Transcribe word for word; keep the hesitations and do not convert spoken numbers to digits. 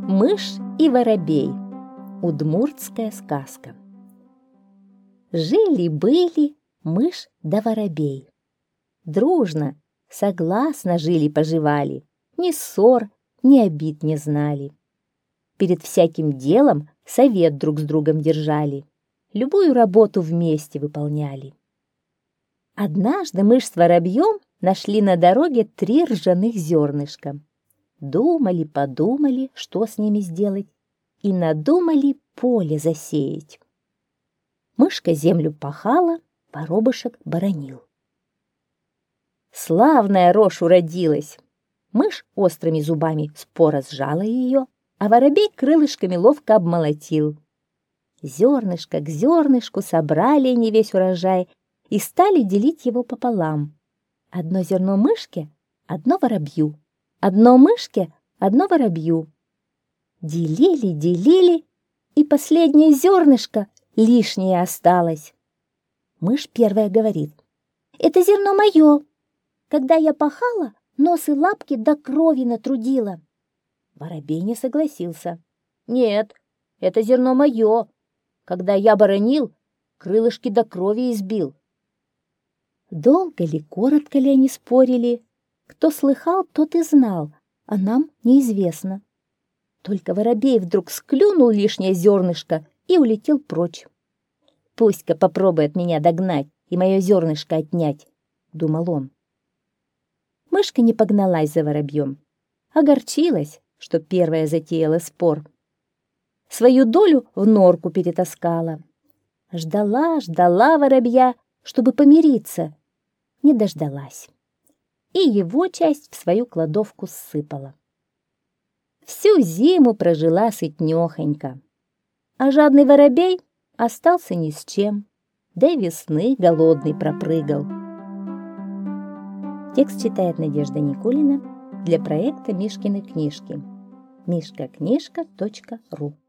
Мышь и воробей. Удмуртская сказка. Жили-были мышь да воробей. Дружно, согласно жили-поживали, ни ссор, ни обид не знали. Перед всяким делом совет друг с другом держали, любую работу вместе выполняли. Однажды мышь с воробьем нашли на дороге три ржаных зернышка. Думали, подумали, что с ними сделать, и надумали поле засеять. Мышка землю пахала, воробышек боронил. Славная рожь уродилась. Мышь острыми зубами споро сжала ее, а воробей крылышками ловко обмолотил. Зернышко к зернышку собрали не весь урожай и стали делить его пополам. Одно зерно мышке, одно воробью. Одно мышке, одно воробью. Делили, делили, и последнее зернышко лишнее осталось. Мышь первая говорит: «Это зерно мое. Когда я пахала, нос и лапки до крови натрудила». Воробей не согласился. «Нет, это зерно мое. Когда я боронил, крылышки до крови избил». Долго ли, коротко ли они спорили? Кто слыхал, тот и знал, а нам неизвестно. Только воробей вдруг склюнул лишнее зернышко и улетел прочь. «Пусть-ка попробует меня догнать и мое зернышко отнять», — думал он. Мышка не погналась за воробьем, огорчилась, что первая затеяла спор. Свою долю в норку перетаскала. Ждала, ждала воробья, чтобы помириться, не дождалась. И его часть в свою кладовку ссыпала. Всю зиму прожила сытнёхонько, а жадный воробей остался ни с чем, да и весны голодный пропрыгал. Текст читает Надежда Никулина для проекта Мишкины книжки. мишка книжка точка ру